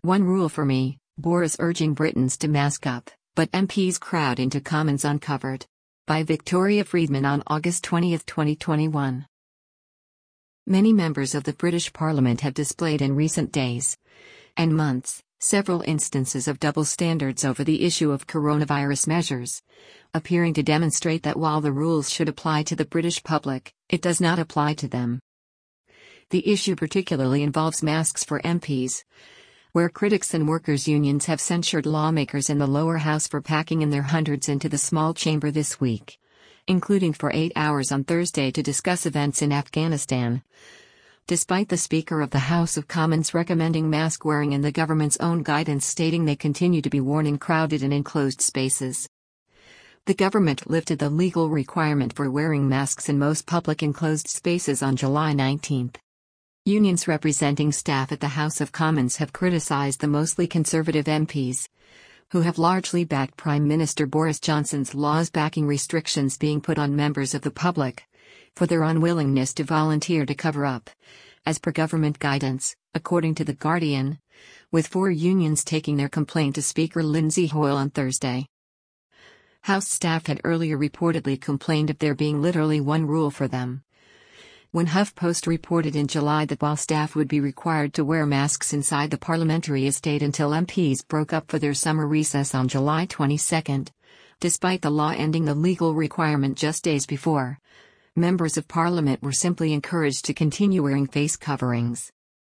One rule for me, Boris urging Britons to mask up, but MPs crowd into Commons uncovered. By Victoria Friedman on August 20, 2021. Many members of the British Parliament have displayed in recent days and months several instances of double standards over the issue of coronavirus measures, appearing to demonstrate that while the rules should apply to the British public, it does not apply to them. The issue particularly involves masks for MPs, where critics and workers' unions have censured lawmakers in the lower house for packing in their hundreds into the small chamber this week, including for 8 hours on Thursday to discuss events in Afghanistan. Despite the Speaker of the House of Commons recommending mask wearing and the government's own guidance stating they continue to be worn in crowded and enclosed spaces. The government lifted the legal requirement for wearing masks in most public enclosed spaces on July 19. Unions representing staff at the House of Commons have criticized the mostly Conservative MPs, who have largely backed Prime Minister Boris Johnson's laws backing restrictions being put on members of the public, for their unwillingness to volunteer to cover up, as per government guidance, according to The Guardian, with 4 unions taking their complaint to Speaker Lindsay Hoyle on Thursday. House staff had earlier reportedly complained of there being literally one rule for them. When HuffPost reported in July that while staff would be required to wear masks inside the parliamentary estate until MPs broke up for their summer recess on July 22, despite the law ending the legal requirement just days before, members of Parliament were simply encouraged to continue wearing face coverings.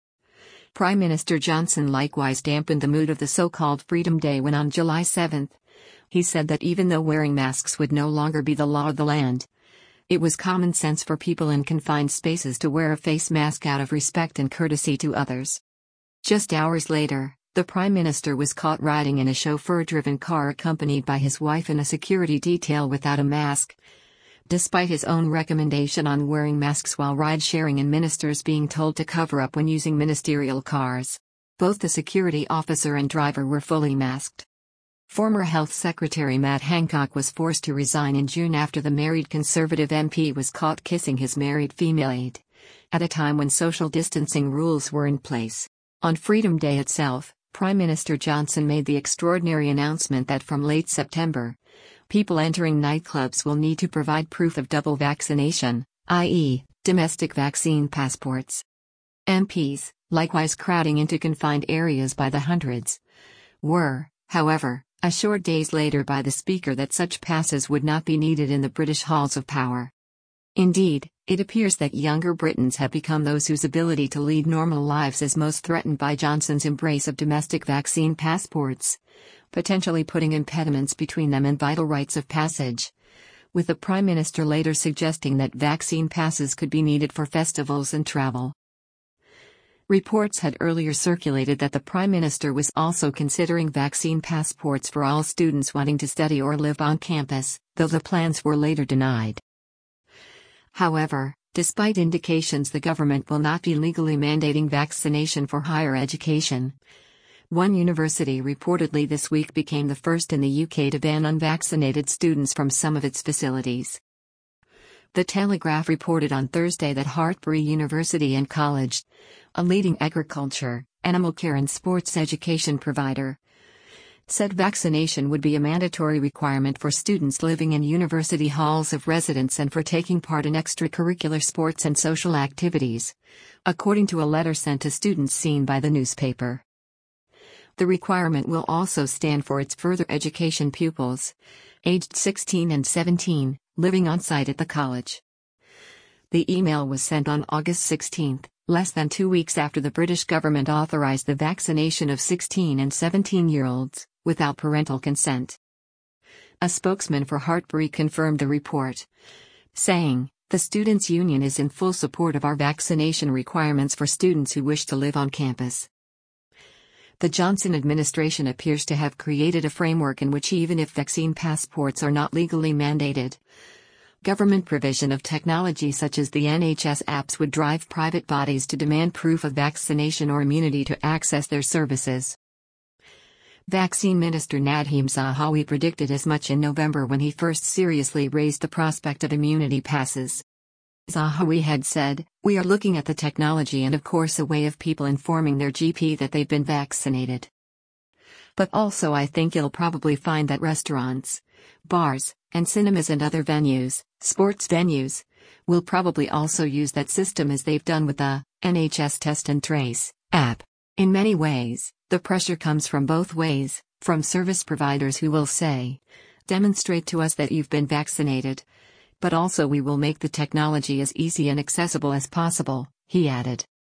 Prime Minister Johnson likewise dampened the mood of the so-called Freedom Day when on July 7, he said that even though wearing masks would no longer be the law of the land, it was common sense for people in confined spaces to wear a face mask out of respect and courtesy to others. Just hours later, the Prime Minister was caught riding in a chauffeur-driven car accompanied by his wife in a security detail without a mask, despite his own recommendation on wearing masks while ride-sharing and ministers being told to cover up when using ministerial cars. Both the security officer and driver were fully masked. Former Health Secretary Matt Hancock was forced to resign in June after the married Conservative MP was caught kissing his married female aide, at a time when social distancing rules were in place. On Freedom Day itself, Prime Minister Johnson made the extraordinary announcement that from late September, people entering nightclubs will need to provide proof of double vaccination, i.e., domestic vaccine passports. MPs, likewise crowding into confined areas by the hundreds, were, however, assured days later by the Speaker that such passes would not be needed in the British halls of power. Indeed, it appears that younger Britons have become those whose ability to lead normal lives is most threatened by Johnson's embrace of domestic vaccine passports, potentially putting impediments between them and vital rites of passage, with the Prime Minister later suggesting that vaccine passes could be needed for festivals and travel. Reports had earlier circulated that the Prime Minister was also considering vaccine passports for all students wanting to study or live on campus, though the plans were later denied. However, despite indications the government will not be legally mandating vaccination for higher education, one university reportedly this week became the first in the UK to ban unvaccinated students from some of its facilities. The Telegraph reported on Thursday that Hartpury University and College, a leading agriculture, animal care and sports education provider, said vaccination would be a mandatory requirement for students living in university halls of residence and for taking part in extracurricular sports and social activities, according to a letter sent to students seen by the newspaper. The requirement will also stand for its further education pupils, aged 16 and 17, living on site at the college. The email was sent on August 16, less than 2 weeks after the British government authorised the vaccination of 16 and 17-year-olds, without parental consent. A spokesman for Hartpury confirmed the report, saying, "The Students' Union is in full support of our vaccination requirements for students who wish to live on campus." The Johnson administration appears to have created a framework in which even if vaccine passports are not legally mandated, government provision of technology such as the NHS apps would drive private bodies to demand proof of vaccination or immunity to access their services. Vaccine Minister Nadhim Zahawi predicted as much in November when he first seriously raised the prospect of immunity passes. Zahawi had said, We are looking at the technology and of course a way of people informing their GP that they've been vaccinated. But also I think you'll probably find that restaurants, bars, and cinemas and other venues, sports venues, will probably also use that system as they've done with the NHS Test and Trace app. In many ways, the pressure comes from both ways, from service providers who will say, demonstrate to us that you've been vaccinated. But also we will make the technology as easy and accessible as possible, he added.